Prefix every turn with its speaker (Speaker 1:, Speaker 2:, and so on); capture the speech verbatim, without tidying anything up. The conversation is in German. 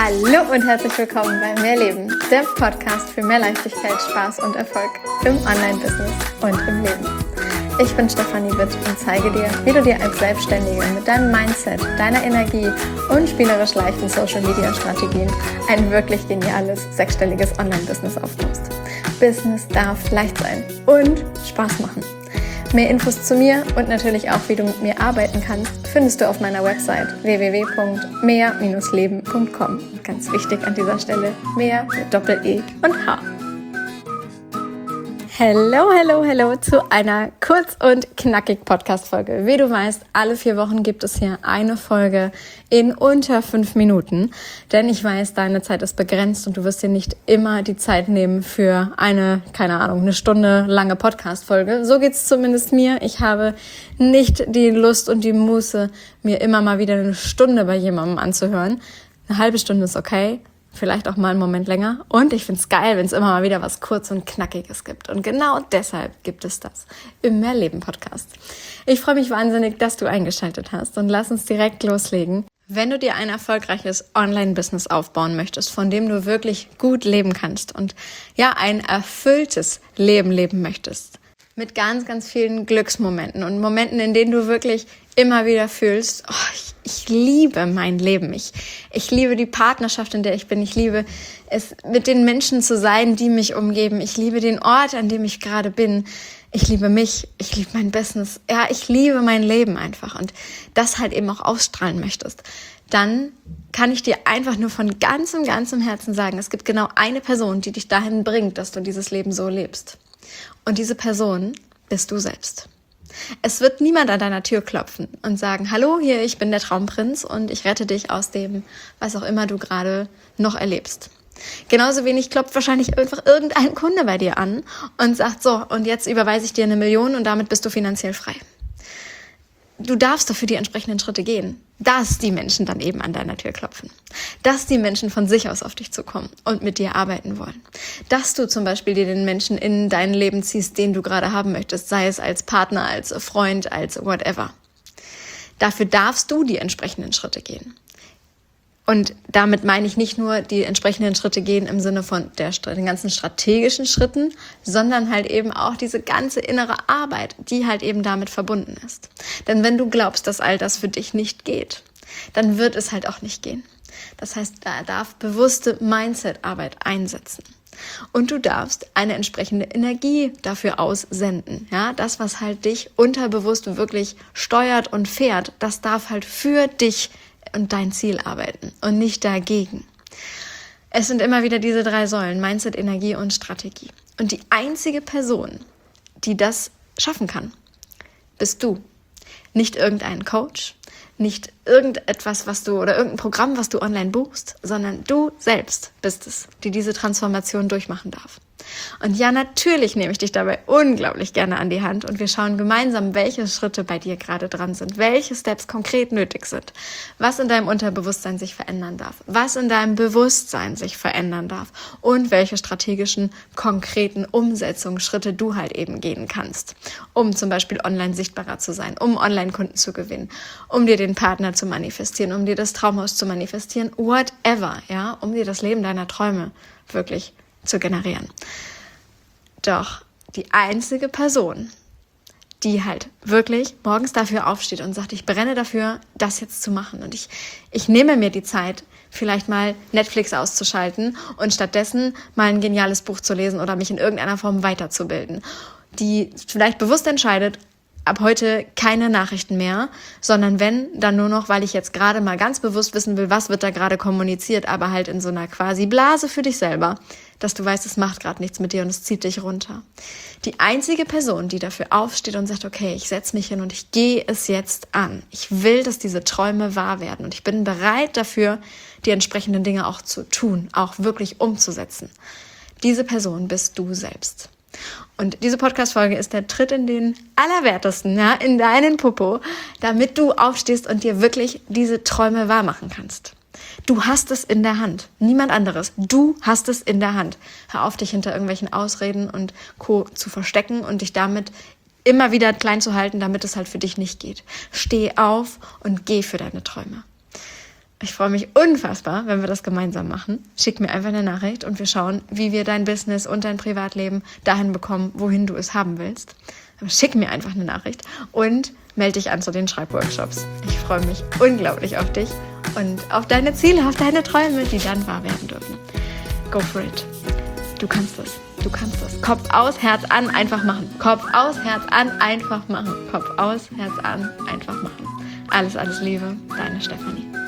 Speaker 1: Hallo und herzlich willkommen bei Mehr Leben, der Podcast für mehr Leichtigkeit, Spaß und Erfolg im Online-Business und im Leben. Ich bin Stefanie Witt und zeige dir, wie du dir als Selbstständige mit deinem Mindset, deiner Energie und spielerisch leichten Social-Media-Strategien ein wirklich geniales, sechsstelliges Online-Business aufbaust. Business darf leicht sein und Spaß machen. Mehr Infos zu mir und natürlich auch, wie du mit mir arbeiten kannst, findest du auf meiner Website w w w punkt mehr Bindestrich leben punkt com. Ganz wichtig an dieser Stelle, mehr mit Doppel-E und H. Hello, hello, hello zu einer kurz und knackig Podcast-Folge. Wie du weißt, alle vier Wochen gibt es hier eine Folge in unter fünf Minuten. Denn ich weiß, deine Zeit ist begrenzt und du wirst dir nicht immer die Zeit nehmen für eine, keine Ahnung, eine Stunde lange Podcast-Folge. So geht's zumindest mir. Ich habe nicht die Lust und die Muße, mir immer mal wieder eine Stunde bei jemandem anzuhören. Eine halbe Stunde ist okay. Vielleicht auch mal einen Moment länger. Und ich find's geil, wenn es immer mal wieder was kurz und knackiges gibt. Und genau deshalb gibt es das im Mehrleben-Podcast. Ich freue mich wahnsinnig, dass du eingeschaltet hast. Und lass uns direkt loslegen. Wenn du dir ein erfolgreiches Online-Business aufbauen möchtest, von dem du wirklich gut leben kannst und ja, ein erfülltes Leben leben möchtest, mit ganz, ganz vielen Glücksmomenten und Momenten, in denen du wirklich immer wieder fühlst, oh, ich, ich liebe mein Leben. Ich, ich liebe die Partnerschaft, in der ich bin. Ich liebe es, mit den Menschen zu sein, die mich umgeben. Ich liebe den Ort, an dem ich gerade bin. Ich liebe mich. Ich liebe mein Business. Ja, ich liebe mein Leben einfach. Und das halt eben auch ausstrahlen möchtest. Dann kann ich dir einfach nur von ganzem, ganzem Herzen sagen, es gibt genau eine Person, die dich dahin bringt, dass du dieses Leben so lebst. Und diese Person bist du selbst. Es wird niemand an deiner Tür klopfen und sagen, hallo, hier, ich bin der Traumprinz und ich rette dich aus dem, was auch immer du gerade noch erlebst. Genauso wenig klopft wahrscheinlich einfach irgendein Kunde bei dir an und sagt, so, und jetzt überweise ich dir eine Million und damit bist du finanziell frei. Du darfst dafür die entsprechenden Schritte gehen, dass die Menschen dann eben an deiner Tür klopfen, dass die Menschen von sich aus auf dich zukommen und mit dir arbeiten wollen, dass du zum Beispiel dir den Menschen in dein Leben ziehst, den du gerade haben möchtest, sei es als Partner, als Freund, als whatever. Dafür darfst du die entsprechenden Schritte gehen. Und damit meine ich nicht nur die entsprechenden Schritte gehen im Sinne von der, den ganzen strategischen Schritten, sondern halt eben auch diese ganze innere Arbeit, die halt eben damit verbunden ist. Denn wenn du glaubst, dass all das für dich nicht geht, dann wird es halt auch nicht gehen. Das heißt, da darf bewusste Mindset-Arbeit einsetzen. Und du darfst eine entsprechende Energie dafür aussenden. Ja, das, was halt dich unterbewusst wirklich steuert und fährt, das darf halt für dich und dein Ziel arbeiten und nicht dagegen. Es sind immer wieder diese drei Säulen, Mindset, Energie und Strategie. Und die einzige Person, die das schaffen kann, bist du. Nicht irgendein Coach, nicht irgendetwas, was du oder irgendein Programm, was du online buchst, sondern du selbst bist es, die diese Transformation durchmachen darf. Und ja, natürlich nehme ich dich dabei unglaublich gerne an die Hand und wir schauen gemeinsam, welche Schritte bei dir gerade dran sind, welche Steps konkret nötig sind, was in deinem Unterbewusstsein sich verändern darf, was in deinem Bewusstsein sich verändern darf und welche strategischen, konkreten Umsetzungsschritte du halt eben gehen kannst, um zum Beispiel online sichtbarer zu sein, um Online-Kunden zu gewinnen, um dir den Partner zu manifestieren, um dir das Traumhaus zu manifestieren, whatever, ja, um dir das Leben deiner Träume wirklich zu generieren. Doch die einzige Person, die halt wirklich morgens dafür aufsteht und sagt, ich brenne dafür, das jetzt zu machen und ich, ich nehme mir die Zeit, vielleicht mal Netflix auszuschalten und stattdessen mal ein geniales Buch zu lesen oder mich in irgendeiner Form weiterzubilden, die vielleicht bewusst entscheidet, ab heute keine Nachrichten mehr, sondern wenn, dann nur noch, weil ich jetzt gerade mal ganz bewusst wissen will, was wird da gerade kommuniziert, aber halt in so einer quasi Blase für dich selber, dass du weißt, es macht gerade nichts mit dir und es zieht dich runter. Die einzige Person, die dafür aufsteht und sagt, okay, ich setze mich hin und ich gehe es jetzt an. Ich will, dass diese Träume wahr werden und ich bin bereit dafür, die entsprechenden Dinge auch zu tun, auch wirklich umzusetzen. Diese Person bist du selbst. Und diese Podcast-Folge ist der Tritt in den Allerwertesten, ja, in deinen Popo, damit du aufstehst und dir wirklich diese Träume wahr machen kannst. Du hast es in der Hand, niemand anderes. Du hast es in der Hand. Hör auf, dich hinter irgendwelchen Ausreden und Co. zu verstecken und dich damit immer wieder klein zu halten, damit es halt für dich nicht geht. Steh auf und geh für deine Träume. Ich freue mich unfassbar, wenn wir das gemeinsam machen. Schick mir einfach eine Nachricht und wir schauen, wie wir dein Business und dein Privatleben dahin bekommen, wohin du es haben willst. Aber schick mir einfach eine Nachricht und melde dich an zu den Schreibworkshops. Ich freue mich unglaublich auf dich und auf deine Ziele, auf deine Träume, die dann wahr werden dürfen. Go for it. Du kannst es. Du kannst es. Kopf aus, Herz an, einfach machen. Kopf aus, Herz an, einfach machen. Kopf aus, Herz an, einfach machen. Alles, alles Liebe, deine Stefanie.